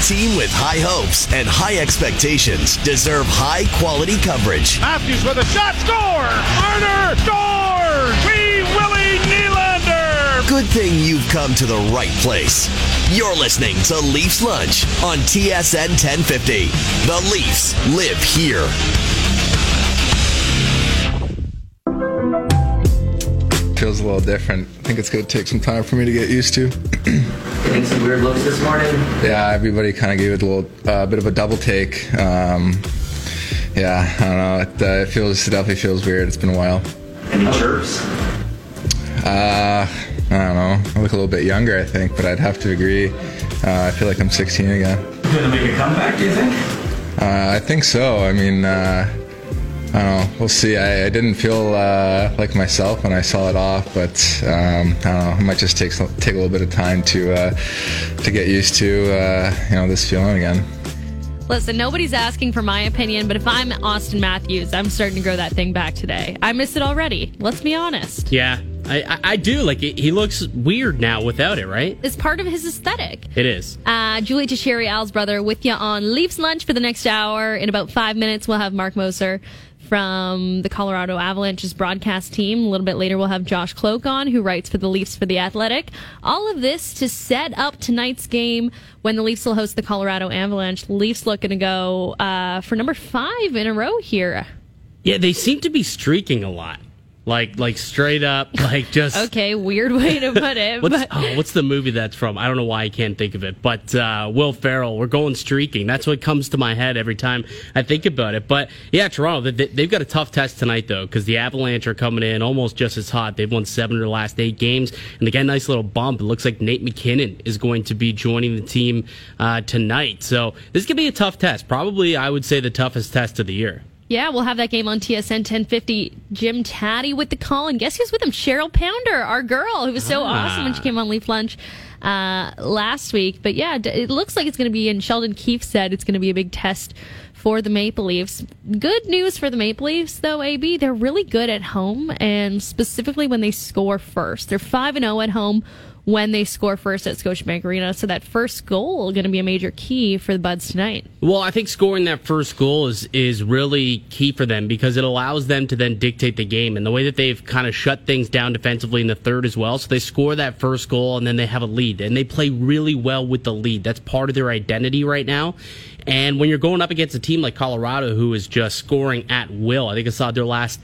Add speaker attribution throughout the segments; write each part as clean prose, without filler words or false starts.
Speaker 1: team with high hopes and high expectations deserve high-quality coverage.
Speaker 2: Matthews with a shot, score! Marner scores! Wee Willie Nylander!
Speaker 1: Good thing you've come to the right place. You're listening to Leafs Lunch on TSN 1050. The Leafs live here.
Speaker 3: Feels a little different. I think it's going to take some time for me to get used to.
Speaker 4: Getting some weird looks this morning?
Speaker 3: Yeah, everybody kind of gave it a little bit of a double take. Yeah, I don't know. It definitely feels weird. It's been a while.
Speaker 4: Any chirps?
Speaker 3: I don't know. I look a little bit younger, I think, but I'd have to agree. I feel like I'm 16 again.
Speaker 4: Gonna make a comeback, do you think?
Speaker 3: I think so. I mean, I don't know. We'll see. I didn't feel like myself when I saw it off, but I don't know. It might just take a little bit of time to get used to this feeling again.
Speaker 5: Listen, nobody's asking for my opinion, but if I'm Austin Matthews, I'm starting to grow that thing back today. I miss it already. Let's be honest.
Speaker 6: Yeah, I do. Like, he looks weird now without it, right?
Speaker 5: It's part of his aesthetic.
Speaker 6: It is.
Speaker 5: Julie Teixeira, Al's brother, with you on Leafs Lunch for the next hour. In about 5 minutes, we'll have Mark Moser from the Colorado Avalanche's broadcast team. A little bit later, we'll have Josh Cloke on, who writes for the Leafs for The Athletic. All of this to set up tonight's game when the Leafs will host the Colorado Avalanche. The Leafs looking to go for number 5 in a row here.
Speaker 6: Yeah, they seem to be streaking a lot. Like straight up, like just...
Speaker 5: Okay, weird way to put it.
Speaker 6: What's the movie that's from? I don't know why I can't think of it. But Will Ferrell, we're going streaking. That's what comes to my head every time I think about it. But yeah, Toronto, they've got a tough test tonight, though, because the Avalanche are coming in almost just as hot. They've won 7 of their last 8 games, and they got a nice little bump. It looks like Nate McKinnon is going to be joining the team tonight. So this could be a tough test. Probably, I would say, the toughest test of the year.
Speaker 5: Yeah, we'll have that game on TSN 1050. Jim Taddy with the call, and guess who's with him? Cheryl Pounder, our girl, who was so awesome when she came on Leaf Lunch last week. But yeah, it looks like it's going to be, and Sheldon Keefe said it's going to be a big test for the Maple Leafs. Good news for the Maple Leafs, though, AB. They're really good at home, and specifically when they score first. They're 5-0 at home when they score first at Scotiabank Arena. So that first goal is going to be a major key for the Buds tonight.
Speaker 6: Well, I think scoring that first goal is really key for them because it allows them to then dictate the game. And the way that they've kind of shut things down defensively in the third as well. So they score that first goal and then they have a lead. And they play really well with the lead. That's part of their identity right now. And when you're going up against a team like Colorado, who is just scoring at will, I think I saw their last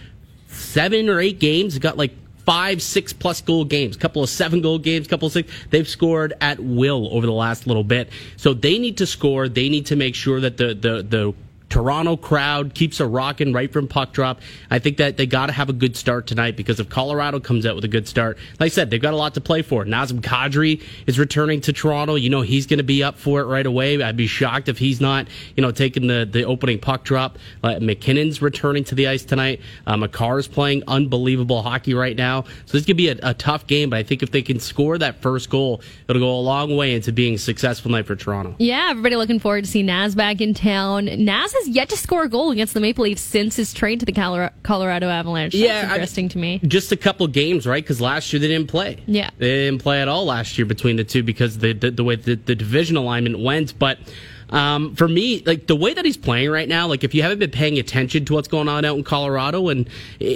Speaker 6: 7 or 8 games, got like 5, 6 plus goal games, couple of 7 goal games, couple of 6. They've scored at will over the last little bit. So they need to score. They need to make sure that the Toronto crowd keeps a rocking right from puck drop. I think that they got to have a good start tonight because if Colorado comes out with a good start, like I said, they've got a lot to play for. Nazem Kadri is returning to Toronto. You know, he's going to be up for it right away. I'd be shocked if he's not, taking the opening puck drop. McKinnon's returning to the ice tonight. Makar's playing unbelievable hockey right now. So this could be a tough game, but I think if they can score that first goal, it'll go a long way into being a successful night for Toronto.
Speaker 5: Yeah, everybody looking forward to see Naz back in town. Naz has yet to score a goal against the Maple Leafs since his trade to the Colorado Avalanche. That's interesting to me. Just
Speaker 6: a couple games, right? Because last year they didn't play.
Speaker 5: Yeah.
Speaker 6: They didn't play at all last year between the two because the way the division alignment went. But for me, like the way that he's playing right now, like if you haven't been paying attention to what's going on out in Colorado, and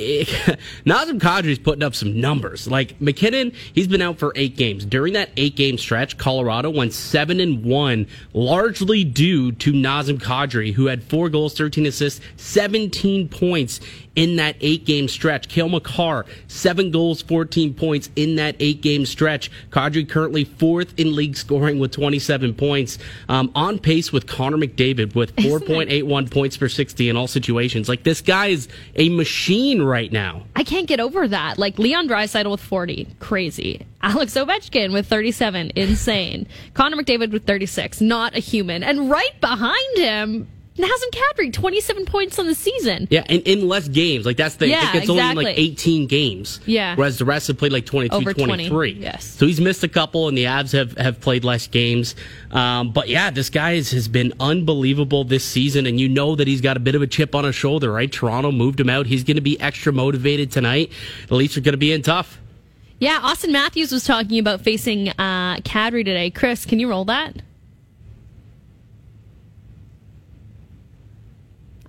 Speaker 6: Nazem Kadri's putting up some numbers. Like McKinnon, he's been out for 8 games. During that 8-game stretch, Colorado went 7-1, largely due to Nazem Kadri, who had 4 goals, 13 assists, 17 points in that 8-game stretch. Cale Makar, 7 goals, 14 points in that 8-game stretch. Kadri currently 4th in league scoring with 27 points. On pace with Connor McDavid with 4.81 points per 60 in all situations. Like, this guy is a machine right now.
Speaker 5: I can't get over that. Like, Leon Draisaitl with 40. Crazy. Alex Ovechkin with 37. Insane. Connor McDavid with 36. Not a human. And right behind him, Nazem Kadri, 27 points on the season.
Speaker 6: Yeah, and in less games. Like, that's the
Speaker 5: yeah,
Speaker 6: it's
Speaker 5: exactly.
Speaker 6: only like 18 games.
Speaker 5: Yeah.
Speaker 6: Whereas the rest have played like 22,
Speaker 5: over
Speaker 6: 23.
Speaker 5: 20, yes.
Speaker 6: So he's missed a couple, and the Avs have played less games. But yeah, this guy has been unbelievable this season, and you know that he's got a bit of a chip on his shoulder, right? Toronto moved him out. He's going to be extra motivated tonight. The Leafs are going to be in tough.
Speaker 5: Yeah, Austin Matthews was talking about facing Kadri today. Chris, can you roll that?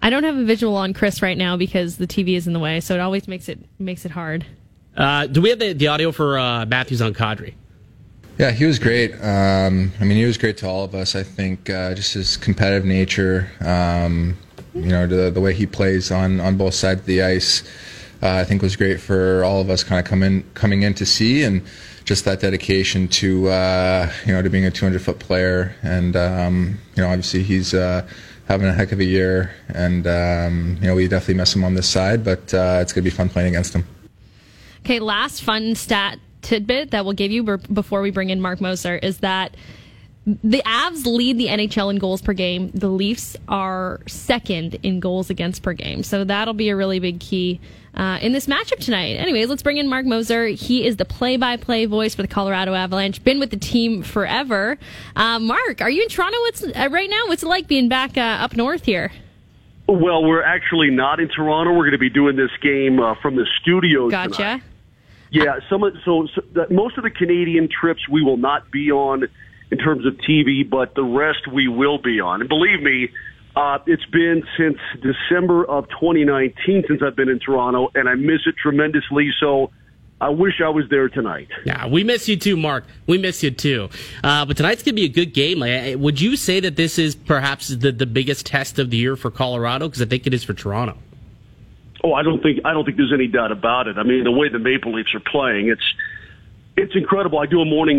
Speaker 5: I don't have a visual on Chris right now because the TV is in the way, so it always makes it hard.
Speaker 6: Do we have the audio for Matthews on Kadri?
Speaker 3: Yeah, he was great. He was great to all of us. I think just his competitive nature, the way he plays on both sides of the ice, I think was great for all of us kind of coming in to see, and just that dedication to being a 200-foot player. And obviously he's having a heck of a year, and we definitely miss him on this side, but it's going to be fun playing against him.
Speaker 5: Okay, last fun stat tidbit that we'll give you before we bring in Mark Moser is that the Avs lead the NHL in goals per game. The Leafs are second in goals against per game. So that'll be a really big key in this matchup tonight. Anyways, let's bring in Mark Moser. He is the play-by-play voice for the Colorado Avalanche. Been with the team forever. Mark, are you in Toronto right now? What's it like being back up north here?
Speaker 7: Well, we're actually not in Toronto. We're going to be doing this game from the studio
Speaker 5: Gotcha.
Speaker 7: tonight. Yeah, so most of the Canadian trips we will not be on in terms of TV, but the rest we will be on. And believe me, it's been since December of 2019 since I've been in Toronto, and I miss it tremendously, so I wish I was there tonight.
Speaker 6: Yeah, we miss you too, Mark. We miss you too. But tonight's going to be a good game. Would you say that this is perhaps the biggest test of the year for Colorado? Because I think it is for Toronto.
Speaker 7: Oh, I don't think there's any doubt about it. I mean, the way the Maple Leafs are playing, it's incredible. I do a morning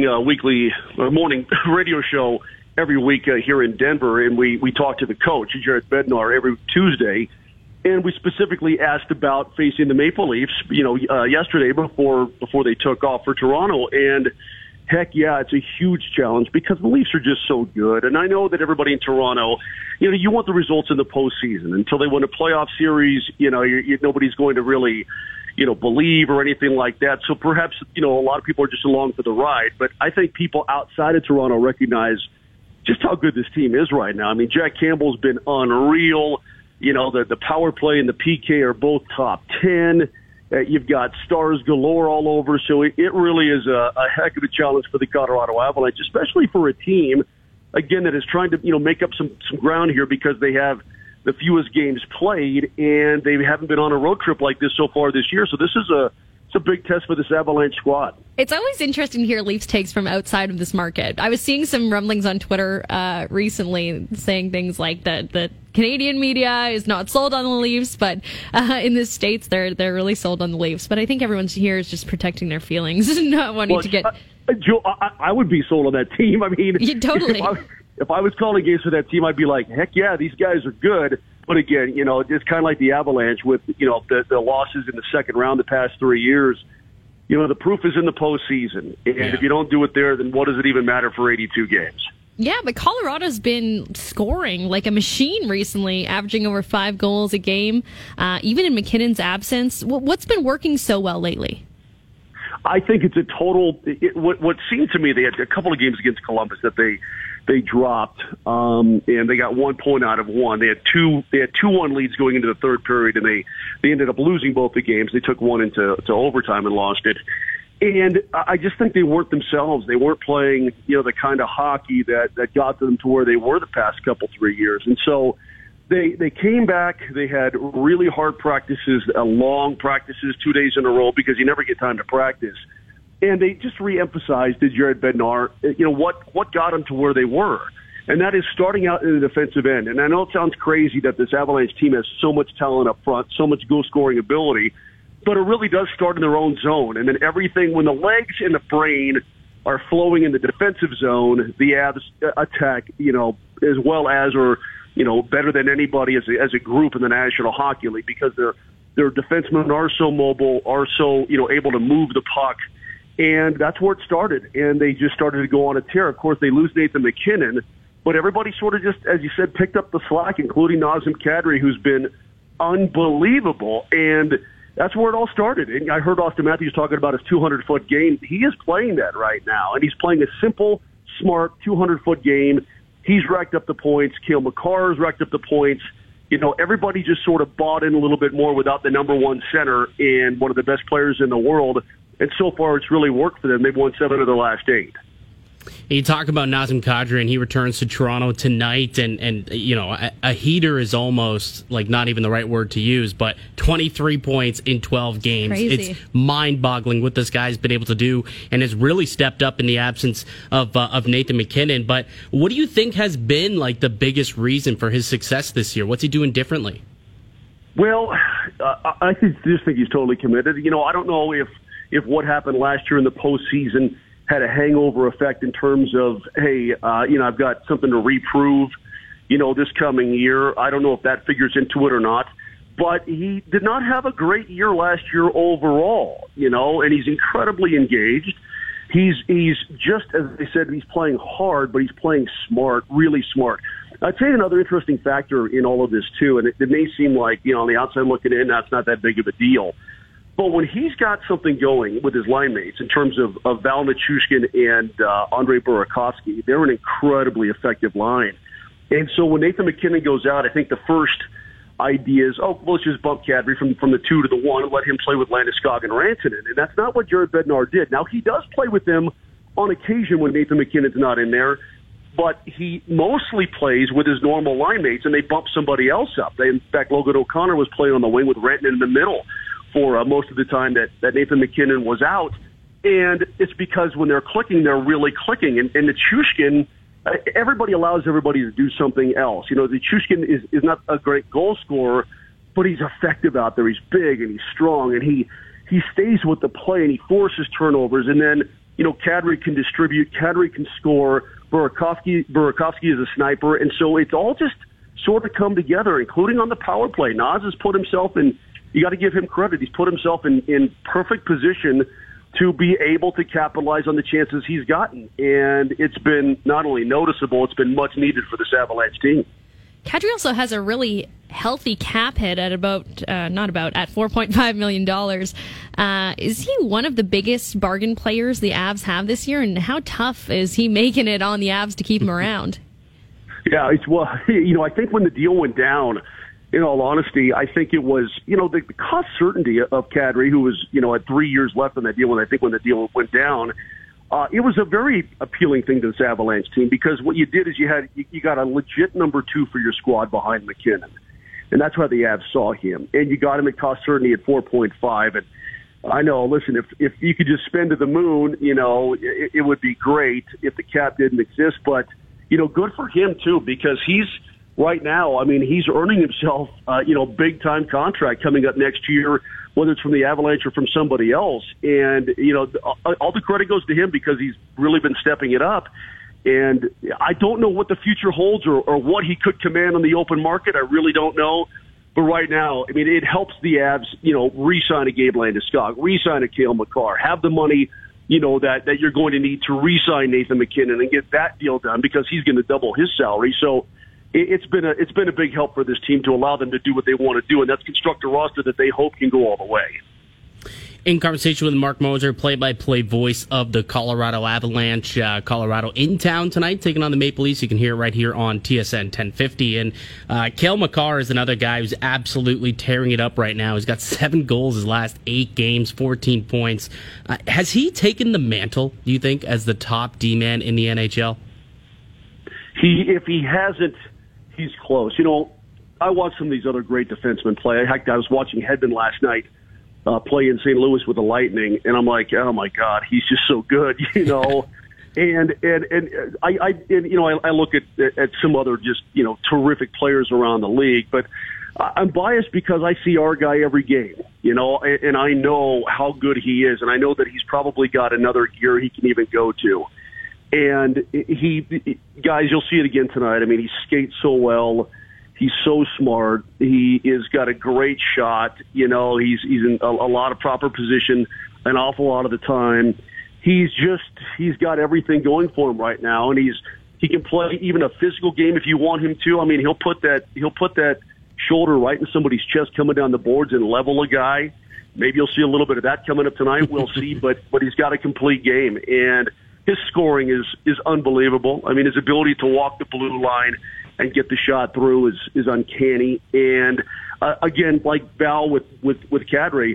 Speaker 7: radio show every week here in Denver, and we talk to the coach, Jared Bednar, every Tuesday, and we specifically asked about facing the Maple Leafs, yesterday before they took off for Toronto, and heck yeah, it's a huge challenge because the Leafs are just so good. And I know that everybody in Toronto, you want the results in the postseason. Until they win a playoff series, nobody's going to really, believe or anything like that. So perhaps, a lot of people are just along for the ride. But I think people outside of Toronto recognize just how good this team is right now. I mean, Jack Campbell's been unreal. The power play and the PK are both top 10. You've got stars galore all over, so it really is a heck of a challenge for the Colorado Avalanche, especially for a team, again, that is trying to make up some ground here because they have the fewest games played, and they haven't been on a road trip like this so far this year. So this is a big test for this Avalanche squad.
Speaker 5: It's always interesting to hear Leafs takes from outside of this market. I was seeing some rumblings on Twitter recently saying things like that the Canadian media is not sold on the Leafs, but in the States they're really sold on the Leafs. But I think everyone here is just protecting their feelings, not wanting to get.
Speaker 7: Joe, I would be sold on that team. I mean,
Speaker 5: yeah, totally.
Speaker 7: If I was calling games for that team, I'd be like, heck yeah, these guys are good. But again, it's kind of like the Avalanche with, the losses in the second round the past 3 years. The proof is in the postseason. And if you don't do it there, then what does it even matter for 82 games?
Speaker 5: Yeah, but Colorado's been scoring like a machine recently, averaging over 5 goals a game, even in McKinnon's absence. What's been working so well lately?
Speaker 7: I think it's a total. What seemed to me, they had a couple of games against Columbus that they dropped, and they got 1 point out of one. They had 2-1 leads going into the third period, and they ended up losing both the games. They took one into overtime and lost it. And I just think they weren't themselves. They weren't playing, the kind of hockey that got them to where they were the past 3 years. And so they came back. They had really hard practices, long practices, 2 days in a row because you never get time to practice. And they just reemphasized to Jared Bednar, what got them to where they were. And that is starting out in the defensive end. And I know it sounds crazy that this Avalanche team has so much talent up front, so much goal-scoring ability, but it really does start in their own zone. And then everything, when the legs and the brain are flowing in the defensive zone, the Avs attack, as well as or better than anybody as a group in the National Hockey League because their defensemen are so mobile, are so, able to move the puck. And that's where it started. And they just started to go on a tear. Of course, they lose Nathan McKinnon, but everybody sort of just, as you said, picked up the slack, including Nazem Kadri, who's been unbelievable. And that's where it all started. And I heard Austin Matthews talking about his 200-foot game. He is playing that right now. And he's playing a simple, smart 200-foot game. He's racked up the points. Cale Makar's racked up the points. Everybody just sort of bought in a little bit more without the number one center and one of the best players in the world. And so far, it's really worked for them. They've won 7 of their last 8.
Speaker 6: You talk about Nazem Kadri, and he returns to Toronto tonight, and you know, a heater is almost like not even the right word to use, but 23 points in 12 games.
Speaker 5: Crazy.
Speaker 6: It's mind-boggling what this guy's been able to do, and has really stepped up in the absence of Nathan MacKinnon. But what do you think has been like the biggest reason for his success this year? What's he doing differently?
Speaker 7: Well, I just think he's totally committed. You know, I don't know if what happened last year in the postseason had a hangover effect in terms of, hey, you know, I've got something to reprove, you know, this coming year. I don't know if that figures into it or not. But he did not have a great year last year overall, you know, and he's incredibly engaged. He's just, as I said, he's playing hard, but he's playing smart, really smart. I'd say another interesting factor in all of this, too, and it may seem like, you know, on the outside looking in, that's not that big of a deal. But when he's got something going with his line mates in terms of Val Nichushkin and Andre Burakovsky, they're an incredibly effective line. And so when Nathan MacKinnon goes out, I think the first idea is, well, let's just bump Kadri from the 2 to the 1 and let him play with Landeskog and Rantanen. And that's not what Jared Bednar did. Now, he does play with them on occasion when Nathan MacKinnon's not in there, but he mostly plays with his normal line mates, and they bump somebody else up. In fact, Logan O'Connor was playing on the wing with Rantanen in the middle for most of the time that Nathan MacKinnon was out. And it's because when they're clicking, they're really clicking. And Nichushkin, everybody allows everybody to do something else. You know, Nichushkin is not a great goal scorer, but he's effective out there. He's big and he's strong, and he stays with the play, and he forces turnovers. And then, you know, Kadri can distribute, Kadri can score, Burakovsky is a sniper. And so it's all just sort of come together, including on the power play. Naz has put himself in, you got to give him credit, he's put himself in perfect position to be able to capitalize on the chances he's gotten. And it's been not only noticeable, it's been much needed for this Avalanche team.
Speaker 5: Kadri also has a really healthy cap hit at at $4.5 million. Is he one of the biggest bargain players the Avs have this year? And how tough is he making it on the Avs to keep him around?
Speaker 7: Yeah, I think when the deal went down, in all honesty, I think it was, you know, the cost certainty of Kadri, who was, you know, had 3 years left on that deal when the deal went down. It was a very appealing thing to this Avalanche team, because what you did is you got a legit number 2 for your squad behind MacKinnon. And that's why the Avs saw him. And you got him at cost certainty at 4.5. And I know, listen, if you could just spend to the moon, you know, it would be great if the cap didn't exist. But, you know, good for him, too, because he's, right now, I mean, he's earning himself, big-time contract coming up next year, whether it's from the Avalanche or from somebody else. And, you know, all the credit goes to him because he's really been stepping it up. And I don't know what the future holds or what he could command on the open market. I really don't know. But right now, I mean, it helps the Avs, you know, re-sign a Gabe Landeskog, re-sign a Cale Makar, have the money, you know, that you're going to need to re-sign Nathan MacKinnon and get that deal done because he's going to double his salary. So it's been a big help for this team to allow them to do what they want to do, and that's construct a roster that they hope can go all the way.
Speaker 6: In conversation with Mark Moser, play-by-play voice of the Colorado Avalanche. Colorado in town tonight, taking on the Maple Leafs. You can hear it right here on TSN 1050. And Cale Makar is another guy who's absolutely tearing it up right now. He's got 7 goals his last 8 games, 14 points. Has he taken the mantle, do you think, as the top D-man in the NHL?
Speaker 7: If he hasn't, he's close. You know, I watched some of these other great defensemen play. Heck, I was watching Hedman last night play in St. Louis with the Lightning, and I'm like, oh my God, he's just so good, you know. and I look at some other just, you know, terrific players around the league, but I'm biased because I see our guy every game, you know, and I know how good he is, and I know that he's probably got another gear he can even go to. And guys, you'll see it again tonight. I mean, he skates so well. He's so smart. He has got a great shot. You know, he's in a lot of proper position an awful lot of the time. He's got everything going for him right now, and he can play even a physical game if you want him to. I mean, he'll put that shoulder right in somebody's chest coming down the boards and level a guy. Maybe you'll see a little bit of that coming up tonight. We'll see, but he's got a complete game, and his scoring is unbelievable. I mean, his ability to walk the blue line and get the shot through is uncanny. And again, like Val with Kadri,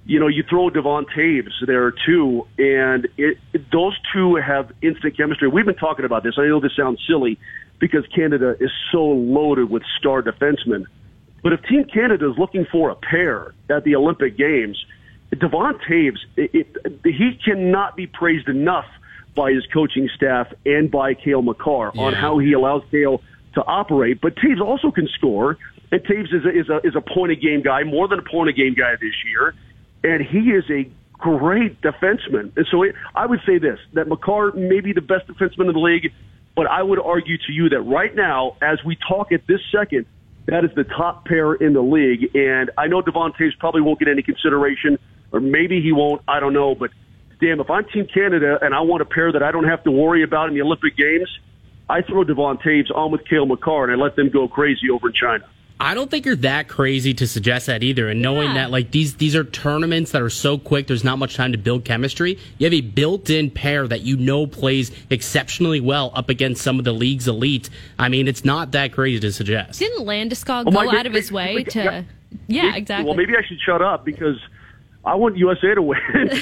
Speaker 7: you throw Devon Taves there too, and those two have instant chemistry. We've been talking about this. I know this sounds silly because Canada is so loaded with star defensemen. But if Team Canada is looking for a pair at the Olympic Games, Devon Taves, he cannot be praised enough by his coaching staff and by Cale Makar on how he allows Cale to operate. But Taves also can score, and Taves is a point-a-game guy, more than a point-a-game guy this year, and he is a great defenseman. And so I would say this, that Makar may be the best defenseman in the league, but I would argue to you that right now, as we talk at this second, that is the top pair in the league. And I know Devon Taves probably won't get any consideration, or maybe he won't, I don't know. But, damn, if I'm Team Canada and I want a pair that I don't have to worry about in the Olympic Games, I throw Devon Taves on with Cale Makar and I let them go crazy over in China.
Speaker 6: I don't think you're that crazy to suggest that either. And knowing that, like, these are tournaments that are so quick, there's not much time to build chemistry. You have a built-in pair that plays exceptionally well up against some of the league's elite. I mean, it's not that crazy to suggest.
Speaker 5: Didn't Landeskog go out of his way to... Yeah, exactly.
Speaker 7: Well, maybe I should shut up because I want USA to win.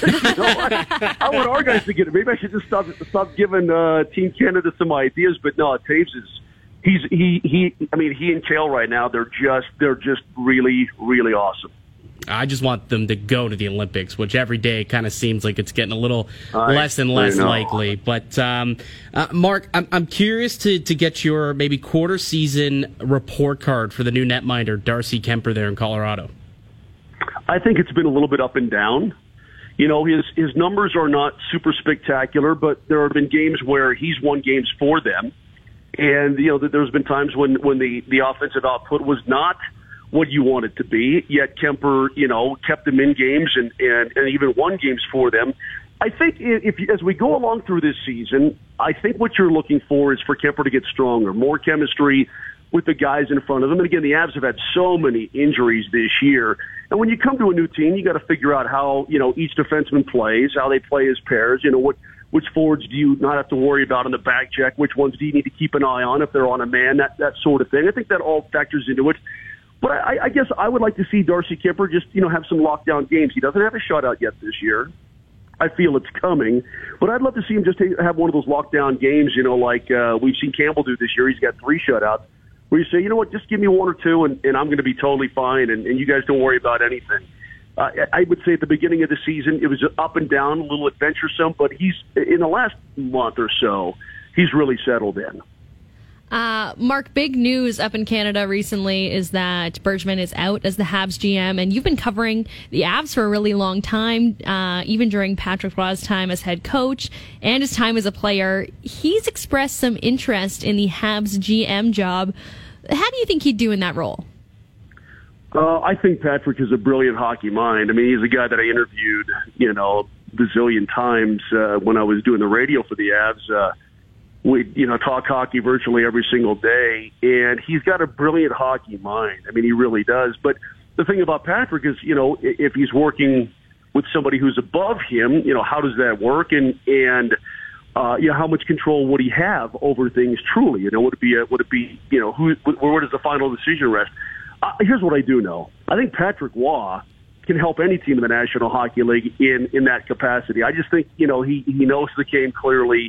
Speaker 7: I want our guys to get it. Maybe I should just stop giving Team Canada some ideas. But no, Taves is... He and Cale right now, they're just really, really awesome.
Speaker 6: I just want them to go to the Olympics, which every day kind of seems like it's getting a little less and less likely. But Mark, I'm curious to get your maybe quarter season report card for the new netminder Darcy Kuemper there in Colorado.
Speaker 7: I think it's been a little bit up and down. His numbers are not super spectacular, but there have been games where he's won games for them. And, there's been times when the offensive output was not what you want it to be, yet Kuemper, kept them in games and even won games for them. I think as we go along through this season, I think what you're looking for is for Kuemper to get stronger, more chemistry with the guys in front of them. And again, the Avs have had so many injuries this year. And when you come to a new team, you got to figure out how, each defenseman plays, how they play as pairs, which forwards do you not have to worry about on the back check? Which ones do you need to keep an eye on if they're on a man? That sort of thing. I think that all factors into it. But I guess I would like to see Darcy Kuemper just, have some lockdown games. He doesn't have a shutout yet this year. I feel it's coming. But I'd love to see him just have one of those lockdown games, like we've seen Campbell do this year. He's got 3 shutouts. Where you say, just give me 1 or 2 and I'm going to be totally fine and you guys don't worry about anything. I would say at the beginning of the season, it was up and down, a little adventuresome, but he's in the last month or so, he's really settled in.
Speaker 5: Mark, big news up in Canada recently is that Bergman is out as the Habs GM, and you've been covering the Avs for a really long time, even during Patrick Roy's time as head coach and his time as a player. He's expressed some interest in the Habs GM job. How do you think he'd do in that role?
Speaker 7: I think Patrick is a brilliant hockey mind. I mean, he's a guy that I interviewed, bazillion times when I was doing the radio for the Avs. We, talk hockey virtually every single day, and he's got a brilliant hockey mind. I mean, he really does. But the thing about Patrick is, if he's working with somebody who's above him, how does that work? And how much control would he have over things truly? Would it be, where does the final decision rest? Here's what I do know. I think Patrick Roy can help any team in the National Hockey League in that capacity. I just think, he knows the game clearly.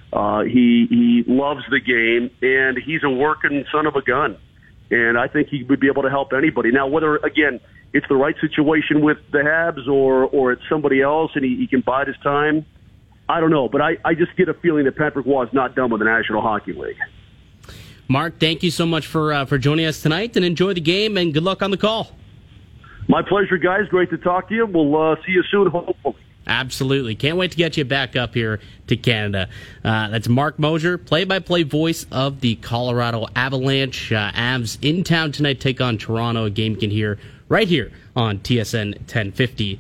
Speaker 7: He loves the game, and he's a working son of a gun. And I think he would be able to help anybody. Now, whether, again, it's the right situation with the Habs or it's somebody else and he can bide his time, I don't know. But I just get a feeling that Patrick Roy is not done with the National Hockey League.
Speaker 6: Mark, thank you so much for joining us tonight, and enjoy the game, and good luck on the call.
Speaker 7: My pleasure, guys. Great to talk to you. We'll see you soon, hopefully.
Speaker 6: Absolutely. Can't wait to get you back up here to Canada. That's Mark Mosier, play-by-play voice of the Colorado Avalanche. Avs in town tonight, take on Toronto, a game you can hear right here on TSN 1050.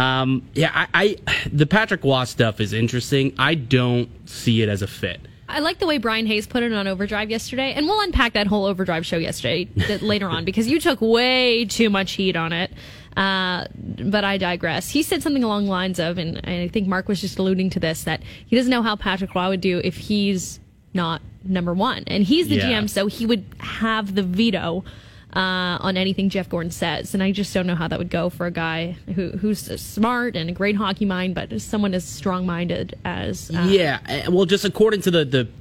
Speaker 6: The Patrick Roy stuff is interesting. I don't see it as a fit.
Speaker 5: I like the way Brian Hayes put it on Overdrive yesterday, and we'll unpack that whole Overdrive show yesterday later on because you took way too much heat on it. But I digress. He said something along the lines of, and I think Mark was just alluding to this, that he doesn't know how Patrick Roy would do if he's not number one. And he's the GM, so he would have the veto on anything Jeff Gordon says. And I just don't know how that would go for a guy who's smart and a great hockey mind, but is someone as strong-minded as...
Speaker 6: well, just according to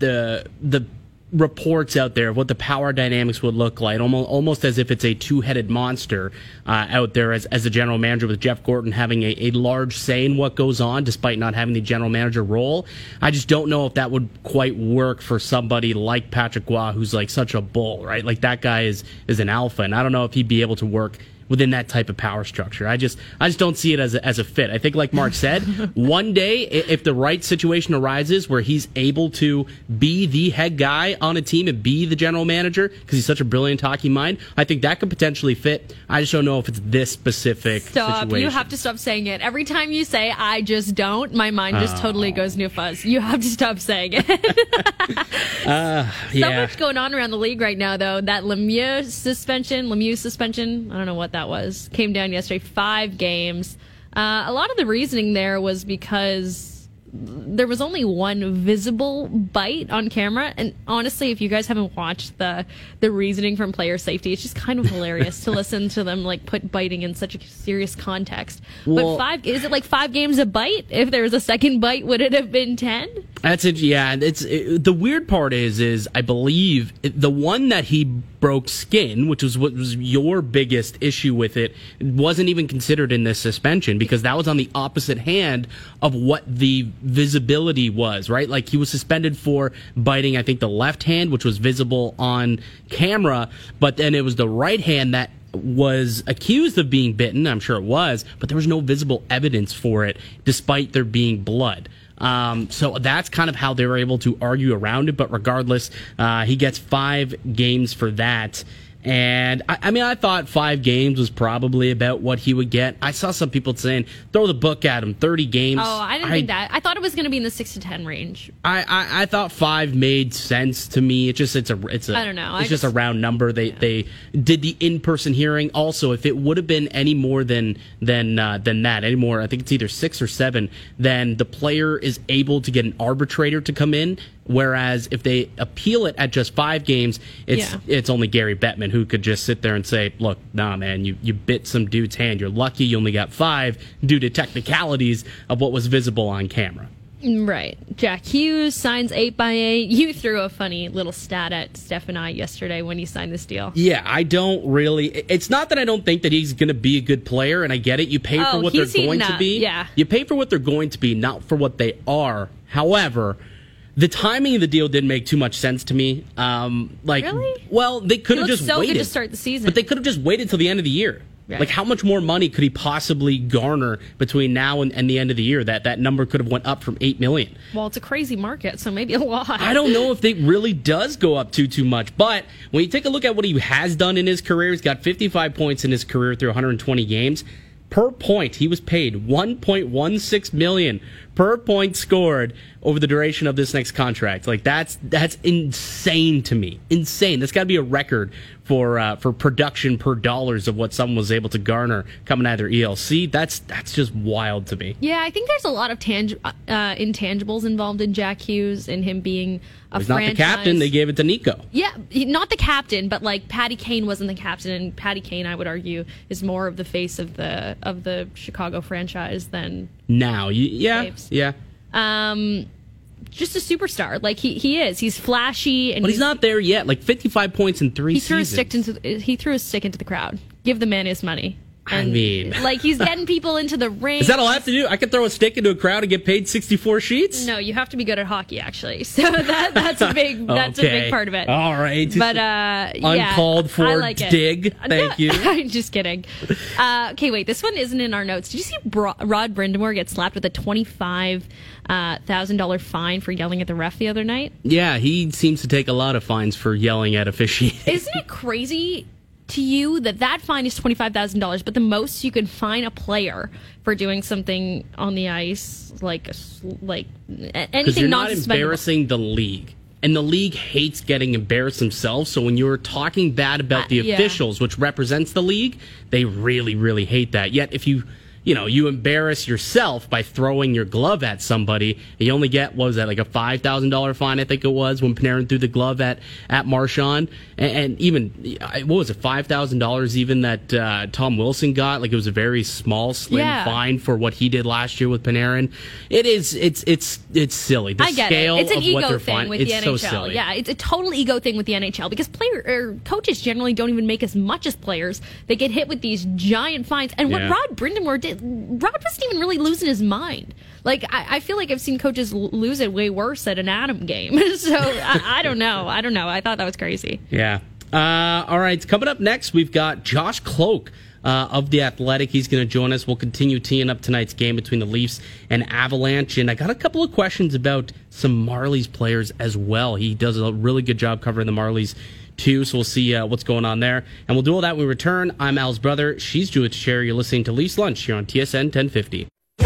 Speaker 6: the reports out there of what the power dynamics would look like, almost as if it's a two-headed monster out there as a general manager, with Jeff Gordon having a large say in what goes on despite not having the general manager role. I just don't know if that would quite work for somebody like Patrick Roy, who's like such a bull, right? Like that guy is an alpha, and I don't know if he'd be able to work within that type of power structure. I just don't see it as a fit. I think, like Mark said, one day, if the right situation arises where he's able to be the head guy on a team and be the general manager because he's such a brilliant hockey mind, I think that could potentially fit. I just don't know if it's this specific situation.
Speaker 5: You have to stop saying it. Every time you say, I just don't, my mind just totally goes into a fuzz. You have to stop saying it. So much going on around the league right now, though. That Lemieux suspension, I don't know what that was, came down yesterday. 5 games. A lot of the reasoning there was because there was only one visible bite on camera, and honestly, if you guys haven't watched the reasoning from player safety, it's just kind of hilarious to listen to them like put biting in such a serious context.
Speaker 6: Well,
Speaker 5: but is it like 5 games a bite? If there was a second bite, would it have been 10?
Speaker 6: That's it. Yeah, the weird part is I believe the one that he broke skin, which was what was your biggest issue with it, wasn't even considered in this suspension because that was on the opposite hand of what the visibility was, right? Like he was suspended for biting, I think, the left hand, which was visible on camera, but then it was the right hand that was accused of being bitten. I'm sure it was, but there was no visible evidence for it, despite there being blood. So that's kind of how they were able to argue around it. But regardless, he gets 5 games for that. And I thought 5 games was probably about what he would get. I saw some people saying, throw the book at him, 30 games.
Speaker 5: Oh, I didn't think that. I thought it was going to be in the 6 to 10 range.
Speaker 6: I thought 5 made sense to me. It's a
Speaker 5: I don't know.
Speaker 6: It's just a round number. They did the in-person hearing. Also, if it would have been any more than that, any more, I think it's either 6 or 7, then the player is able to get an arbitrator to come in. Whereas if they appeal it at just 5 games, it's only Gary Bettman who could just sit there and say, look, nah, man, you bit some dude's hand. You're lucky you only got 5 due to technicalities of what was visible on camera.
Speaker 5: Right. Jack Hughes signs 8x8. You threw a funny little stat at Steph and I yesterday when he signed this deal.
Speaker 6: Yeah, I don't really... It's not that I don't think that he's going to be a good player, and I get it. You pay for what they're going to be.
Speaker 5: Yeah.
Speaker 6: You pay for what they're going to be, not for what they are. However... the timing of the deal didn't make too much sense to me.
Speaker 5: Really?
Speaker 6: Well, they could have just waited.
Speaker 5: Good to start the season.
Speaker 6: But they could have just waited till the end of the year. Right. Like, how much more money could he possibly garner between now and the end of the year? That number could have went up from $8 million.
Speaker 5: Well, it's a crazy market, so maybe a lot.
Speaker 6: I don't know if it really does go up too much. But when you take a look at what he has done in his career, he's got 55 points in his career through 120 games. Per point, he was paid $1.16 million per point scored over the duration of this next contract. Like that's insane to me. Insane. That's got to be a record for production per dollars of what someone was able to garner coming out of their ELC. That's just wild to me.
Speaker 5: Yeah, I think there's a lot of intangibles involved in Jack Hughes and him being
Speaker 6: He's not the captain. They gave it to Nico.
Speaker 5: Yeah, not the captain, but like Patty Kane wasn't the captain, and Patty Kane, I would argue, is more of the face of the Chicago franchise than
Speaker 6: now. Yeah.
Speaker 5: Just a superstar. Like he is. He's flashy, and
Speaker 6: but he's not there yet. Like 55 points in 3 seasons.
Speaker 5: He threw a stick into the crowd. Give the man his money. And,
Speaker 6: I mean,
Speaker 5: like he's getting people into the ring.
Speaker 6: Is that all I have to do? I can throw a stick into a crowd and get paid 64 sheets?
Speaker 5: No, you have to be good at hockey, actually. So that's a big a big part of it.
Speaker 6: All right,
Speaker 5: but
Speaker 6: uncalled for
Speaker 5: I like
Speaker 6: dig.
Speaker 5: It.
Speaker 6: Thank you.
Speaker 5: I'm just kidding. Okay, wait. This one isn't in our notes. Did you see Rod Brind'Amour get slapped with a $25,000 fine for yelling at the ref the other night?
Speaker 6: Yeah, he seems to take a lot of fines for yelling at officiating.
Speaker 5: Isn't it crazy to you that fine is $25,000, but the most you could fine a player for doing something on the ice, like anything,
Speaker 6: because you're not embarrassing the league, and the league hates getting embarrassed themselves. So when you're talking bad about the officials, which represents the league, they really, really hate that. Yet if you you embarrass yourself by throwing your glove at somebody. You only get, what was that, like a $5,000 fine, I think it was, when Panarin threw the glove at Marchand. And even, what was it, $5,000 even that Tom Wilson got? Like, it was a very small, slim fine for what he did last year with Panarin. It's silly. The
Speaker 5: I get
Speaker 6: scale
Speaker 5: it. It's an
Speaker 6: of what
Speaker 5: ego
Speaker 6: they're
Speaker 5: thing with the NHL.
Speaker 6: so silly.
Speaker 5: Yeah, it's a total ego thing with the NHL because coaches generally don't even make as much as players. They get hit with these giant fines. And what Rod Brind'Amour did, Rod wasn't even really losing his mind. Like, I feel like I've seen coaches lose it way worse at an Atom game. So I don't know. I thought that was crazy.
Speaker 6: Yeah. All right. Coming up next, we've got Josh Cloke of The Athletic. He's going to join us. We'll continue teeing up tonight's game between the Leafs and Avalanche. And I got a couple of questions about some Marlies players as well. He does a really good job covering the Marlies too, so we'll see what's going on there. And we'll do all that when we return. I'm Al's brother. She's Juliet Sherry. You're listening to Leafs Lunch here on TSN 1050.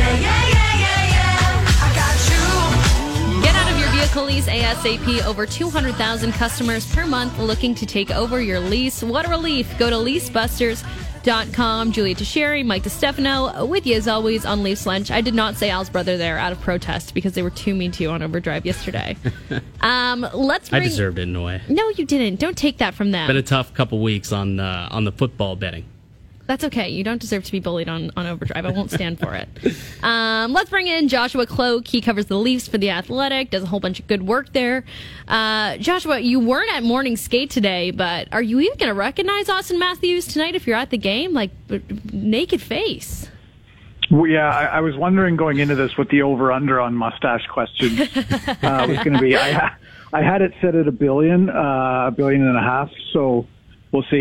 Speaker 5: Get out of your vehicle lease ASAP. Over 200,000 customers per month looking to take over your lease. What a relief. Go to leasebusters.com. Juliet Sherry, Mike DeStefano, with you as always on Leafs Lunch. I did not say Al's brother there out of protest because they were too mean to you on Overdrive yesterday.
Speaker 6: I deserved it in a way.
Speaker 5: No, you didn't. Don't take that from them.
Speaker 6: Been a tough couple weeks on the football betting.
Speaker 5: That's okay. You don't deserve to be bullied on Overdrive. I won't stand for it. Let's bring in Joshua Cloke. He covers the Leafs for The Athletic, does a whole bunch of good work there. Joshua, you weren't at morning skate today, but are you even going to recognize Austin Matthews tonight if you're at the game? Like, naked face.
Speaker 8: Well, yeah, I was wondering going into this what the over-under on mustache question was going to be. I had it set at $1 billion, $1.5 billion. So we'll see.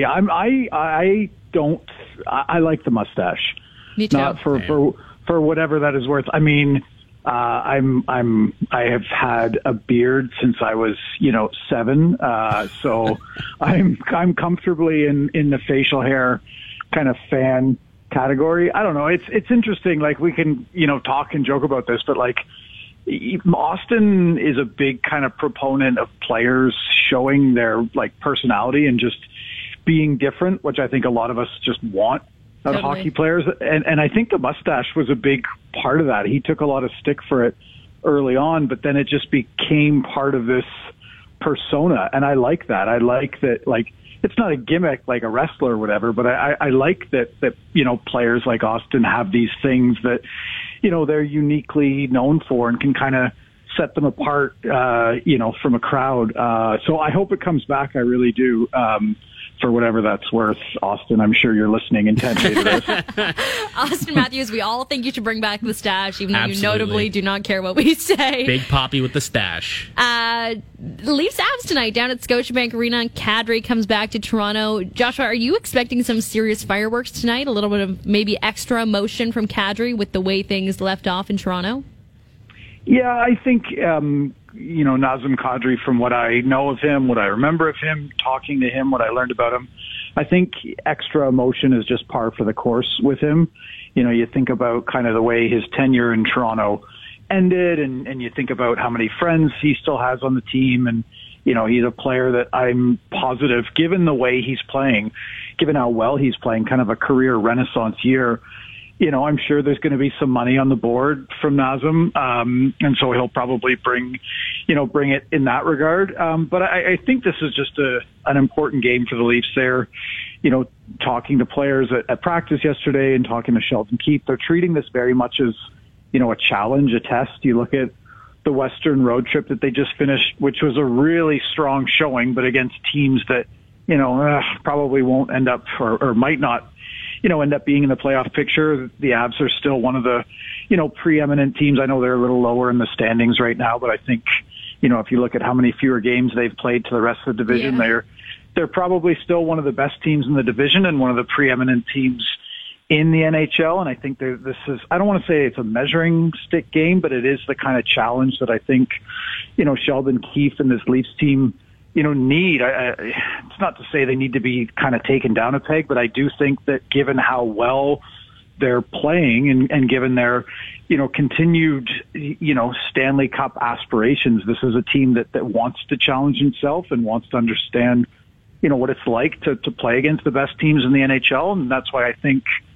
Speaker 8: I like the mustache.
Speaker 5: Me too.
Speaker 8: Not for whatever that is worth. I mean, I have had a beard since I was 7. So I'm comfortably in the facial hair kind of fan category. I don't know. It's interesting. Like, we can, talk and joke about this, but like, Austin is a big kind of proponent of players showing their like personality and just being different, which I think a lot of us just want out of hockey players. And I think the mustache was a big part of that. He took a lot of stick for it early on, but then it just became part of this persona. And I like that. I like that, like, it's not a gimmick like a wrestler or whatever, but I like that, players like Austin have these things that, they're uniquely known for and can kind of set them apart, from a crowd. So I hope it comes back. I really do. For whatever that's worth, Austin, I'm sure you're listening intently to this.
Speaker 5: Austin Matthews, we all think you should bring back the stash, even though
Speaker 6: Absolutely.
Speaker 5: You notably do not care what we say.
Speaker 6: Big Poppy with the stash.
Speaker 5: Leafs Avs tonight down at Scotiabank Arena. Kadri comes back to Toronto. Joshua, are you expecting some serious fireworks tonight? A little bit of maybe extra emotion from Kadri with the way things left off in Toronto?
Speaker 8: Yeah, I think, Nazem Kadri, from what I know of him, what I remember of him, talking to him, what I learned about him, I think extra emotion is just par for the course with him. You think about kind of the way his tenure in Toronto ended, and you think about how many friends he still has on the team, and, he's a player that I'm positive, given the way he's playing, given how well he's playing, kind of a career renaissance year, I'm sure there's going to be some money on the board from Nazem, and so he'll probably bring it in that regard. But I think this is just an important game for the Leafs there. Talking to players at practice yesterday and talking to Sheldon Keefe, they're treating this very much as, a challenge, a test. You look at the Western road trip that they just finished, which was a really strong showing, but against teams that, probably won't end up or might not end up being in the playoff picture. The Avs are still one of the, preeminent teams. I know they're a little lower in the standings right now, but I think, if you look at how many fewer games they've played to the rest of the division, they're probably still one of the best teams in the division and one of the preeminent teams in the NHL. And I think this is, I don't want to say it's a measuring stick game, but it is the kind of challenge that I think, Sheldon Keefe and this Leafs team, need. It's not to say they need to be kind of taken down a peg, but I do think that given how well they're playing and given their, continued, Stanley Cup aspirations, this is a team that wants to challenge himself and wants to understand, what it's like to play against the best teams in the NHL. And that's why I think,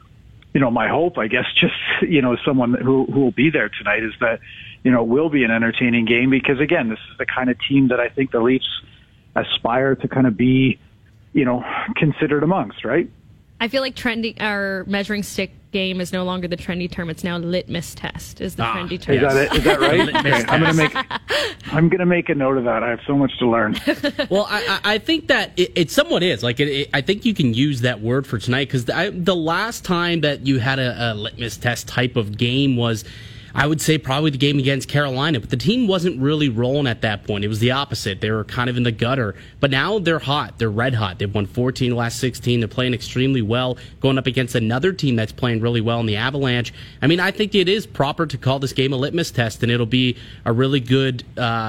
Speaker 8: my hope, I guess, just, someone who will be there tonight is that, it will be an entertaining game because, again, this is the kind of team that I think the Leafs aspire to kind of be, considered amongst, right?
Speaker 5: I feel like our measuring stick game is no longer the trendy term. It's now litmus test is the trendy term.
Speaker 8: Is that right? Okay. I'm gonna make a note of that. I have so much to learn.
Speaker 6: Well, I think that it somewhat is. I think you can use that word for tonight because the last time that you had a litmus test type of game was, I would say, probably the game against Carolina, but the team wasn't really rolling at that point. It was the opposite. They were kind of in the gutter, but now they're hot. They're red hot. They've won 14 of the last 16. They're playing extremely well, going up against another team that's playing really well in the Avalanche. I mean, I think it is proper to call this game a litmus test, and it'll be a really good,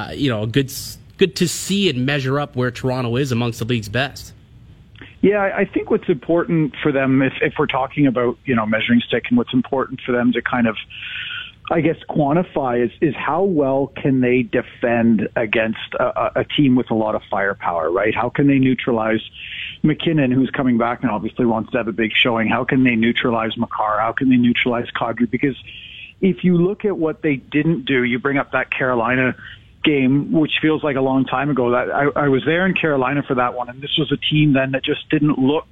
Speaker 6: good to see and measure up where Toronto is amongst the league's best.
Speaker 8: Yeah, I think what's important for them, if we're talking about, measuring stick, and what's important for them to kind of, I guess, quantify is how well can they defend against a team with a lot of firepower, right? How can they neutralize McKinnon, who's coming back and obviously wants to have a big showing? How can they neutralize Makar? How can they neutralize Kadri? Because if you look at what they didn't do, you bring up that Carolina game, which feels like a long time ago. That I was there in Carolina for that one, and this was a team then that just didn't look,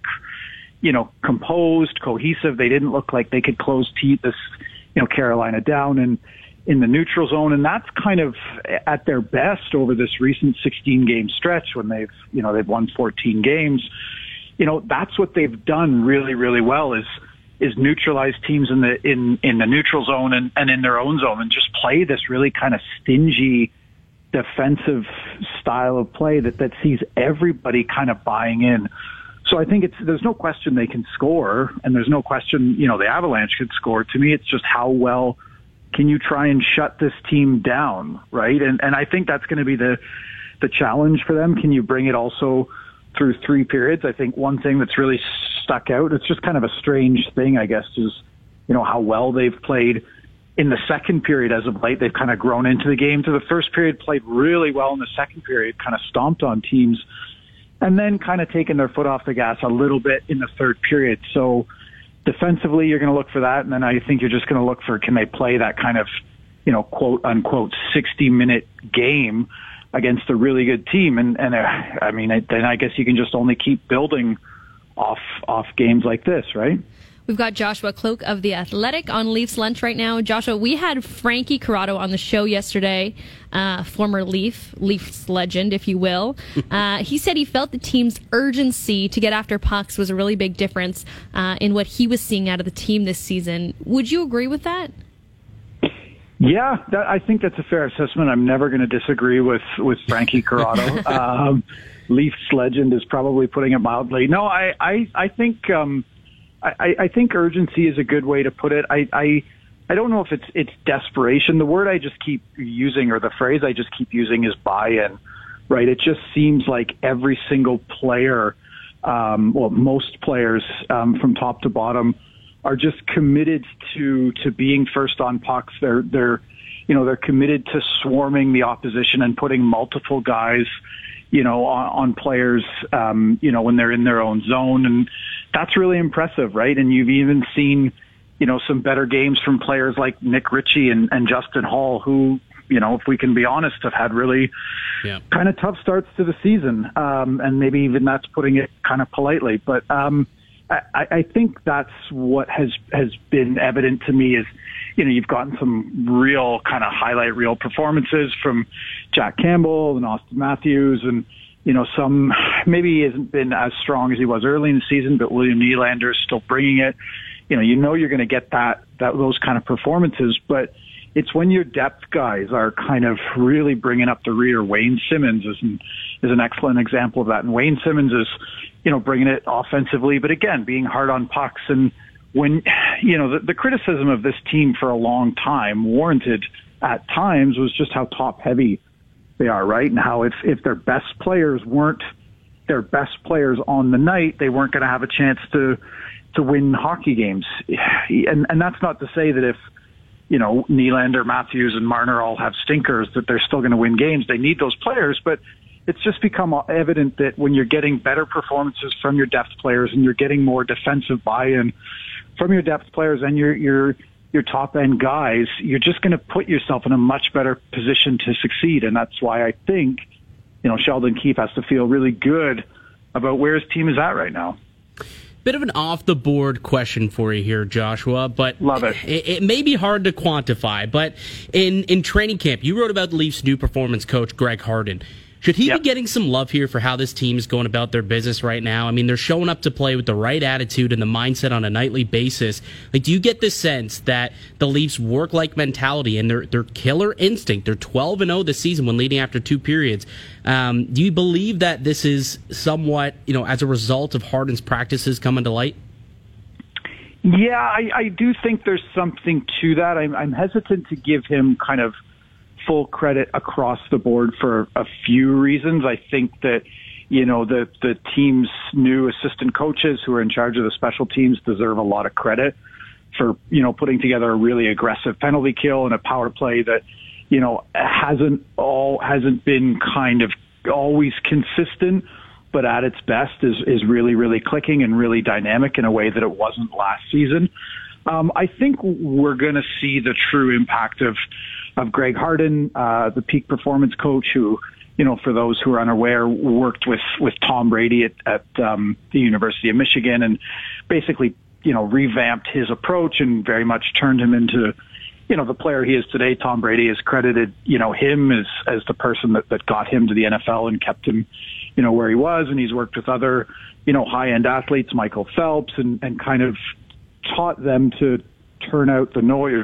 Speaker 8: composed, cohesive. They didn't look like they could close this Carolina down and in the neutral zone. And that's kind of at their best over this recent 16-game stretch when they've won 14 games. That's what they've done really, really well is neutralize teams in the neutral zone and in their own zone and just play this really kind of stingy defensive style of play that sees everybody kind of buying in. So I think there's no question they can score, and there's no question, the Avalanche could score. To me, it's just how well can you try and shut this team down, right? And I think that's going to be the challenge for them. Can you bring it also through 3 periods? I think one thing that's really stuck out, it's just kind of a strange thing, I guess, is, how well they've played in the second period as of late. They've kind of grown into the game. To the first period, played really well in the second period, kind of stomped on teams, and then kind of taken their foot off the gas a little bit in the third period. So defensively, you're going to look for that. And then I think you're just going to look for, can they play that kind of, quote unquote 60-minute game against a really good team? And then I guess you can just only keep building off games like this, right?
Speaker 5: We've got Joshua Cloak of The Athletic on Leafs Lunch right now. Joshua, we had Frankie Corrado on the show yesterday, former Leafs legend, if you will. He said he felt the team's urgency to get after pucks was a really big difference in what he was seeing out of the team this season. Would you agree with that?
Speaker 8: Yeah, I think that's a fair assessment. I'm never going to disagree with Frankie Corrado. Leafs legend is probably putting it mildly. No, I think... I think urgency is a good way to put it. I don't know if it's desperation. The word I just keep using, or the phrase I just keep using, is buy-in, right? It just seems like every single player, most players from top to bottom, are just committed to being first on pucks. They're committed to swarming the opposition and putting multiple guys, on players, when they're in their own zone. And that's really impressive, right? And you've even seen, some better games from players like Nick Ritchie and Justin Hall, who, if we can be honest, have had really kind of tough starts to the season. And maybe even that's putting it kind of politely. But I think that's what has been evident to me is, you've gotten some real kind of highlight reel performances from Jack Campbell and Austin Matthews, and some maybe he hasn't been as strong as he was early in the season, but William Nylander is still bringing it. You're going to get those kind of performances, but it's when your depth guys are kind of really bringing up the rear. Wayne Simmons is an excellent example of that, and Wayne Simmons is bringing it offensively, but again being hard on pucks. And when the criticism of this team for a long time, warranted at times, was just how top heavy they are, right? And how if their best players weren't their best players on the night, they weren't going to have a chance to win hockey games. And that's not to say that if Nylander, Matthews, and Marner all have stinkers, that they're still going to win games. They need those players, but it's just become evident that when you're getting better performances from your depth players and you're getting more defensive buy-in from your depth players and your top end guys, you're just going to put yourself in a much better position to succeed. And that's why I think, Sheldon Keefe has to feel really good about where his team is at right now.
Speaker 6: Bit of an off-the-board question for you here, Joshua, but
Speaker 8: love it.
Speaker 6: It may be hard to quantify, but in training camp, you wrote about the Leafs' new performance coach, Greg Harden. Should he be getting some love here for how this team is going about their business right now? I mean, they're showing up to play with the right attitude and the mindset on a nightly basis. Like, do you get the sense that the Leafs' work-like mentality and their killer instinct, they're 12-0 this season when leading after 2 periods. Do you believe that this is somewhat, as a result of Harden's practices coming to light?
Speaker 8: Yeah, I do think there's something to that. I'm hesitant to give him kind of full credit across the board for a few reasons. I think that, the team's new assistant coaches who are in charge of the special teams deserve a lot of credit for, putting together a really aggressive penalty kill and a power play that, hasn't been kind of always consistent, but at its best is really, really clicking and really dynamic in a way that it wasn't last season. I think we're going to see the true impact of Greg Harden, the peak performance coach who, for those who are unaware, worked with Tom Brady at the University of Michigan and basically, revamped his approach and very much turned him into, the player he is today. Tom Brady has credited, him as the person that got him to the NFL and kept him, where he was. And he's worked with other, high-end athletes, Michael Phelps, and kind of taught them to tune out the noise,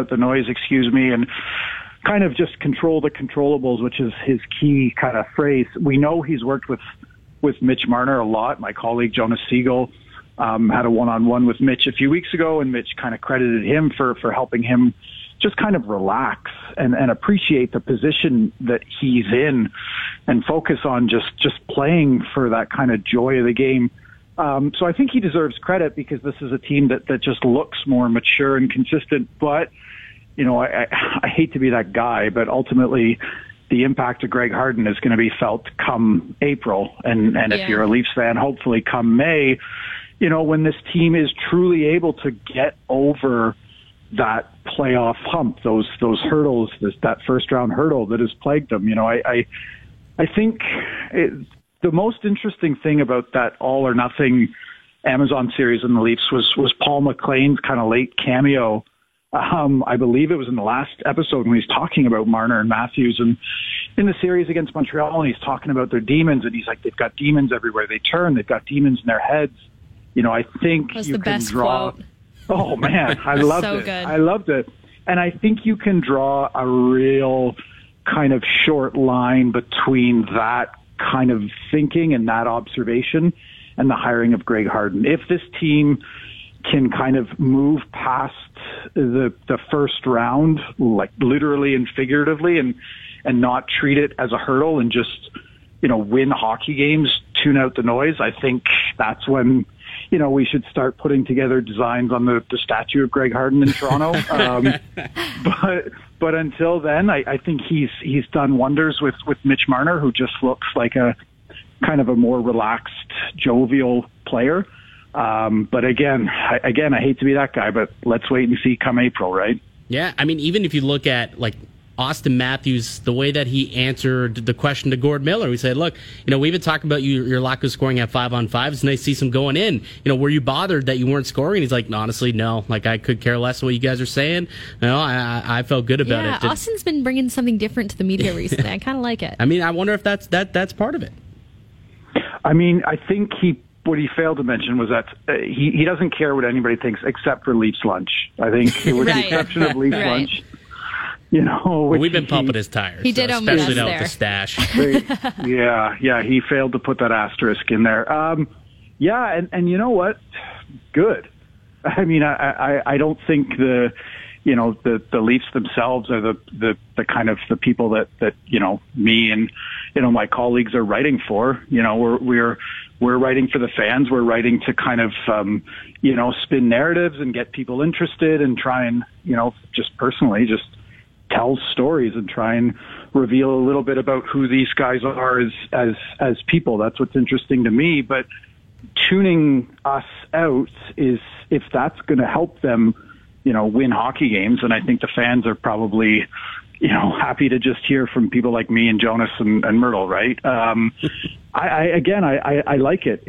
Speaker 8: and kind of just control the controllables, which is his key kind of phrase. We know he's worked with Mitch Marner a lot. My colleague Jonas Siegel had a one-on-one with Mitch a few weeks ago, and Mitch kind of credited him for helping him just kind of relax and appreciate the position that he's in and focus on just playing for that kind of joy of the game. So I think he deserves credit because this is a team that just looks more mature and consistent. But, I hate to be that guy, but ultimately the impact of Greg Harden is going to be felt come April. And if you're a Leafs fan, hopefully come May, when this team is truly able to get over that playoff hump, those hurdles, that first round hurdle that has plagued them. I think the most interesting thing about that All or Nothing Amazon series in the Leafs was Paul McLean's kind of late cameo. I believe it was in the last episode when he's talking about Marner and Matthews and in the series against Montreal, and he's talking about their demons, and he's like, they've got demons everywhere they turn. They've got demons in their heads. I think
Speaker 5: that's
Speaker 8: you
Speaker 5: the
Speaker 8: can
Speaker 5: best
Speaker 8: draw.
Speaker 5: Quote.
Speaker 8: Oh man, I loved
Speaker 5: so
Speaker 8: it.
Speaker 5: Good.
Speaker 8: I loved it. And I think you can draw a real kind of short line between that kind of thinking and that observation and the hiring of Greg Harden. If this team can kind of move past the first round, like literally and figuratively, and not treat it as a hurdle and just, win hockey games, tune out the noise, I think that's when, we should start putting together designs on the statue of Greg Harden in Toronto. But until then, I think he's done wonders with Mitch Marner, who just looks like a kind of a more relaxed, jovial player. But again, I hate to be that guy, but let's wait and see come April, right?
Speaker 6: Yeah, I mean, even if you look at like Austin Matthews, the way that he answered the question to Gord Miller, we said, look, we've been talking about your lack of scoring at 5-on-5. It's nice to see some going in. Were you bothered that you weren't scoring? He's like, honestly, no. Like, I could care less what you guys are saying. I felt good about it.
Speaker 5: Yeah, Austin's been bringing something different to the media recently. I kind of like it.
Speaker 6: I mean, I wonder if that's part of it.
Speaker 8: I mean, I think what he failed to mention was that he doesn't care what anybody thinks except for Leafs lunch. I think with the exception of Leafs lunch.
Speaker 6: We've been pumping his tires.
Speaker 5: He did
Speaker 6: especially now
Speaker 5: there.
Speaker 6: with the stash.
Speaker 8: Yeah, he failed to put that asterisk in there. And you know what? Good. I mean, I don't think the Leafs themselves are the kind of the people that me and my colleagues are writing for. We're writing for the fans. We're writing to kind of spin narratives and get people interested and try and just personally just tell stories and try and reveal a little bit about who these guys are as people. That's what's interesting to me. But tuning us out is if that's going to help them, win hockey games. And I think the fans are probably, happy to just hear from people like me and Jonas and Myrtle, right? I like it.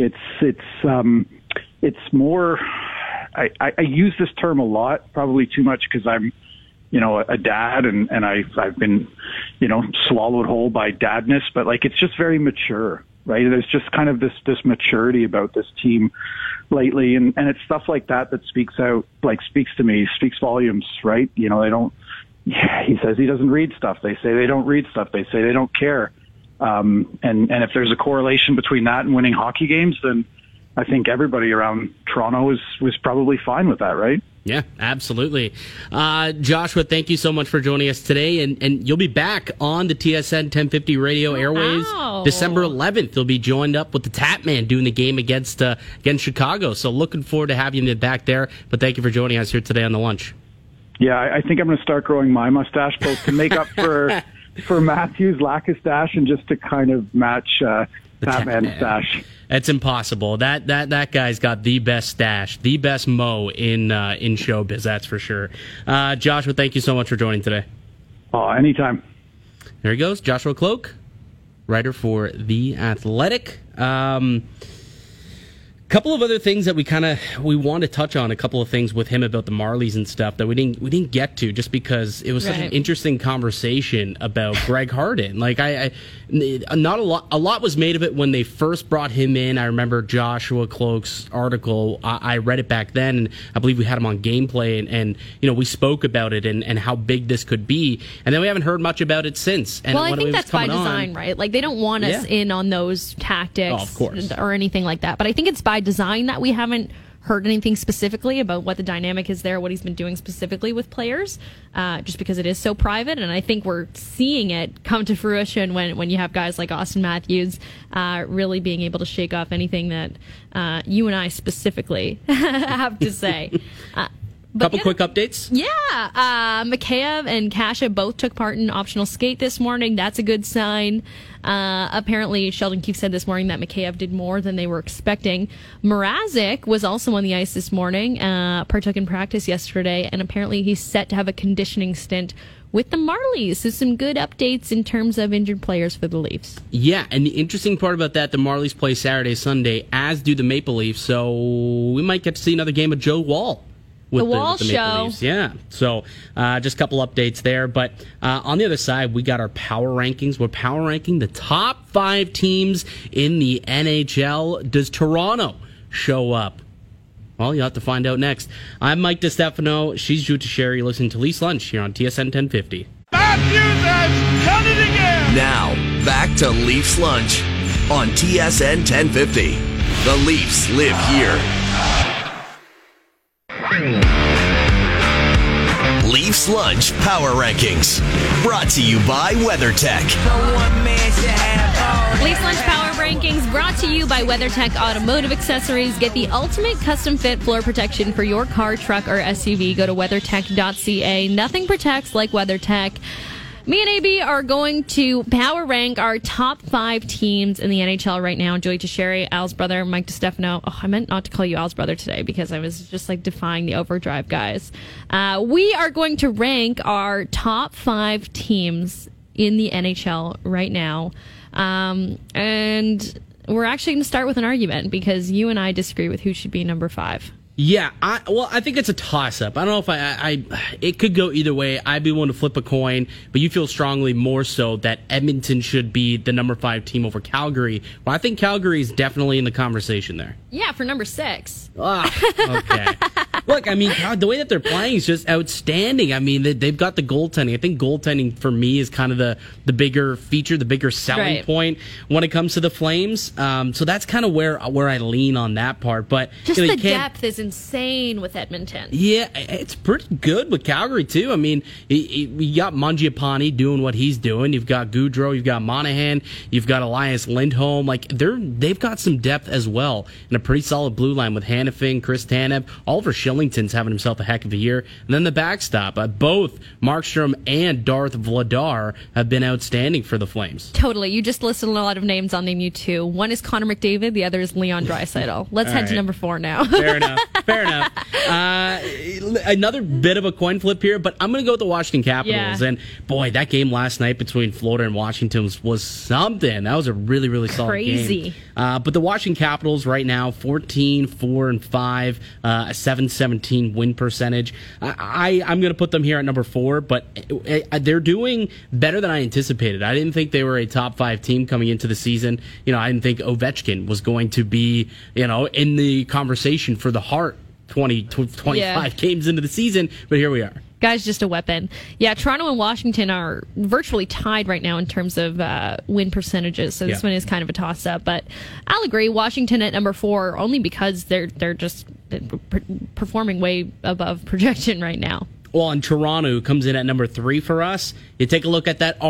Speaker 8: It's more, I use this term a lot, probably too much because I'm, a dad and I've been, swallowed whole by dadness, but like, it's just very mature, right? There's just kind of this maturity about this team lately. And it's stuff like that speaks to me, speaks volumes, right? They don't, he says he doesn't read stuff. They say they don't read stuff. They say they don't care. And if there's a correlation between that and winning hockey games, then I think everybody around Toronto was probably fine with that, right?
Speaker 6: Yeah, absolutely. Joshua, thank you so much for joining us today. And you'll be back on the TSN 1050 radio airwaves December 11th. You'll be joined up with the Tap Man doing the game against Chicago. So looking forward to having you back there. But thank you for joining us here today on The Lunch.
Speaker 8: Yeah, I think I'm going to start growing my mustache both to make up for Matthew's lack of stash and just to kind of match Tap Man's stash.
Speaker 6: It's impossible. That guy's got the best stash, the best mo in showbiz. That's for sure. Joshua, thank you so much for joining today.
Speaker 8: Oh, anytime.
Speaker 6: There he goes, Joshua Cloke, writer for The Athletic. Couple of other things that we want to touch on. A couple of things with him about the Marlies and stuff that we didn't get to just because it was such an interesting conversation about Greg Harden. Like not a lot was made of it when they first brought him in. I remember Joshua Cloke's article. I read it back then, and I believe we had him on Gameplay, and we spoke about it and how big this could be. And then we haven't heard much about it since. And
Speaker 5: I think that's by design, right? Like they don't want us in on those tactics
Speaker 6: of course,
Speaker 5: or anything like that. But I think it's by design that we haven't heard anything specifically about what the dynamic is there, what he's been doing specifically with players, just because it is so private. And I think we're seeing it come to fruition when you have guys like Austin Matthews really being able to shake off anything that you and I specifically have to say.
Speaker 6: Couple quick updates.
Speaker 5: Yeah. Mikheyev and Kasha both took part in optional skate this morning. That's a good sign. Apparently, Sheldon Keefe said this morning that Mikheyev did more than they were expecting. Mrazek was also on the ice this morning, partook in practice yesterday, and apparently he's set to have a conditioning stint with the Marlies. So some good updates in terms of injured players for the Leafs. Yeah, and the interesting part about that, the Marlies play Saturday, Sunday, as do the Maple Leafs. So we might get to see another game of Joe Woll. With the Wall Show. Leafs. Yeah. So just a couple updates there. But on the other side, we got our power rankings. We're power ranking the top 5 teams in the NHL. Does Toronto show up? Well, you'll have to find out next. I'm Mike DiStefano. She's Drew Teixeira. Listening to Leafs Lunch here on TSN 1050.
Speaker 2: Matthews has done it again.
Speaker 1: Now, back to Leafs Lunch on TSN 1050. The Leafs live here. Leafs Lunch Power Rankings, brought to you by WeatherTech.
Speaker 5: Leafs Lunch Power Rankings brought to you by WeatherTech Automotive Accessories. Get the ultimate custom fit floor protection for your car, truck, or SUV. Go to weathertech.ca. Nothing protects like WeatherTech. Me and AB are going to power rank our top 5 teams in the NHL right now. Joey Teixeira, Al's brother, Mike DiStefano. Oh, I meant not to call you Al's brother today because I was just defying the overdrive, guys. We are going to rank our top 5 teams in the NHL right now. And we're actually going to start with an argument because you and I disagree with who should be number 5.
Speaker 6: Yeah, I think it's a toss-up. I don't know if it could go either way. I'd be willing to flip a coin, but you feel strongly more so that Edmonton should be the number 5 team over Calgary. Well, I think Calgary is definitely in the conversation there.
Speaker 5: Yeah, for number 6.
Speaker 6: Okay. Look, I mean, God, the way that they're playing is just outstanding. I mean, they've got the goaltending. I think goaltending for me is kind of the bigger feature, the bigger selling point when it comes to the Flames. So that's kind of where I lean on that part. But
Speaker 5: just the depth is insane with Edmonton.
Speaker 6: Yeah, it's pretty good with Calgary too. I mean, you got Mangiapane doing what he's doing. You've got Gaudreau, you've got Monahan, you've got Elias Lindholm. Like they've got some depth as well, and a pretty solid blue line with Hanifin, Chris Tanev, Oliver Kylington Kylington's having himself a heck of a year. And then the backstop. Both Markstrom and Darth Vladar have been outstanding for the Flames.
Speaker 5: Totally. You just listed a lot of names. I'll name you two. One is Connor McDavid. The other is Leon Draisaitl. Let's head to number 4 now.
Speaker 6: Fair enough. Another bit of a coin flip here, but I'm going to go with the Washington Capitals.
Speaker 5: Yeah.
Speaker 6: And boy, that game last night between Florida and Washington was something. That was a really, really solid game. But the Washington Capitals right now, 14-4-5, a .717 win percentage. I'm going to put them here at number 4, but they're doing better than I anticipated. I didn't think they were a top 5 team coming into the season. I didn't think Ovechkin was going to be, in the conversation for the Hart 25 games into the season, but here we are.
Speaker 5: Guy's just a weapon. Yeah, Toronto and Washington are virtually tied right now in terms of win percentages, so this one is kind of a toss-up. But I'll agree, Washington at number 4, only because they're just performing way above projection right now.
Speaker 6: Well, and Toronto comes in at number 3 for us. You take a look at that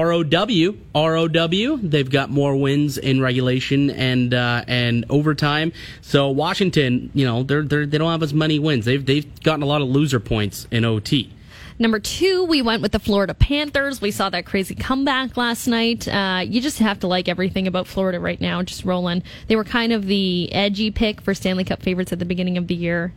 Speaker 6: ROW. They've got more wins in regulation and overtime. So Washington, they don't have as many wins. They've gotten a lot of loser points in OT.
Speaker 5: Number 2, we went with the Florida Panthers. We saw that crazy comeback last night. You just have to like everything about Florida right now, just rolling. They were kind of the edgy pick for Stanley Cup favorites at the beginning of the year.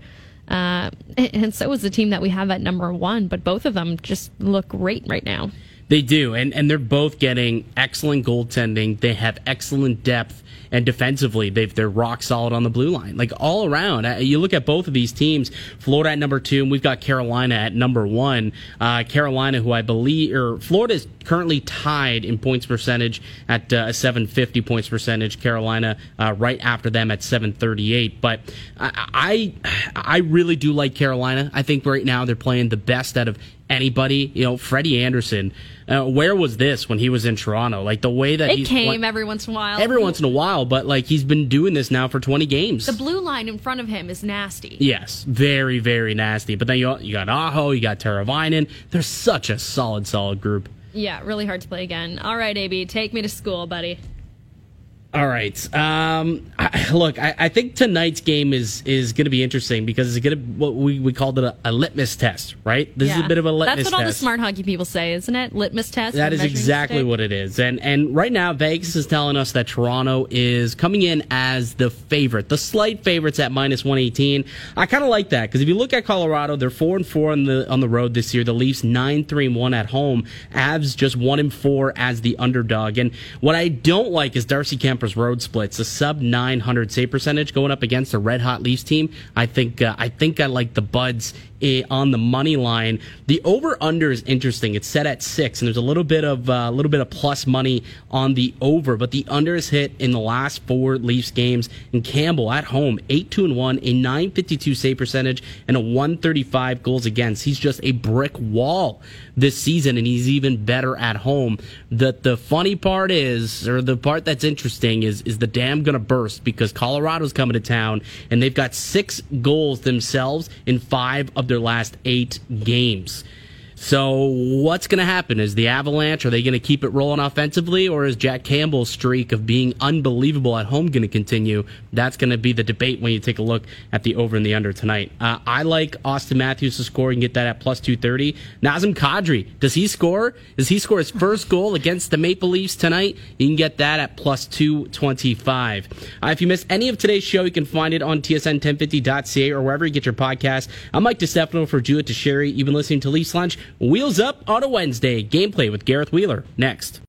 Speaker 5: And so is the team that we have at number 1, but both of them just look great right now.
Speaker 6: They do, and they're both getting excellent goaltending. They have excellent depth, and defensively, they're rock solid on the blue line. Like, all around, you look at both of these teams, Florida at number 2, and we've got Carolina at number 1. Carolina, who I believe, Florida is currently tied in points percentage at a 750 points percentage. Carolina right after them at 738. But I really do like Carolina. I think right now they're playing the best out of anybody. Freddie Anderson, where was this when he was in Toronto? Like, the way that
Speaker 5: it came every once in a while.
Speaker 6: Every once in a while, but like, he's been doing this now for 20 games.
Speaker 5: The blue line in front of him is nasty.
Speaker 6: Yes, very, very nasty. But then you got Aho, you got Teravainen. They're such a solid group.
Speaker 5: Yeah, really hard to play again. All right, AB, take me to school, buddy.
Speaker 6: All right. I think tonight's game is going to be interesting because it's going to what we called it a litmus test, right? This is a bit of a litmus test.
Speaker 5: That's what all the smart hockey people say, isn't it? Litmus test.
Speaker 6: That is exactly what it is. And right now, Vegas is telling us that Toronto is coming in as the favorite, the slight favorites at -118. I kind of like that because if you look at Colorado, they're 4-4 on the road this year. The Leafs 9-3-1 at home. Avs just 1-4 as the underdog. And what I don't like is Darcy Kemper's road splits, a sub 900 save percentage going up against a red hot Leafs team. I think I like the Buds on the money line. The over under is interesting. It's set at 6, and there's a little bit of plus money on the over, but the under is hit in the last 4 Leafs games. And Campbell at home 8-2-1, a 952 save percentage, and a 135 goals against. He's just a brick wall this season, and he's even better at home. The funny part is, or the part that's interesting is the dam gonna burst because Colorado's coming to town, and they've got 6 goals themselves in 5 of their last 8 games. So what's going to happen? Is the Avalanche, are they going to keep it rolling offensively, or is Jack Campbell's streak of being unbelievable at home going to continue? That's going to be the debate when you take a look at the over and the under tonight. I like Austin Matthews to score. You can get that at +230. Nazem Kadri, does he score? Does he score his first goal against the Maple Leafs tonight? You can get that at +225. If you missed any of today's show, you can find it on tsn1050.ca or wherever you get your podcast. I'm Mike DeStefano for Jewett to Sherry. You've been listening to Leafs Lunch. Wheels up on a Wednesday. Gameplay with Gareth Wheeler next.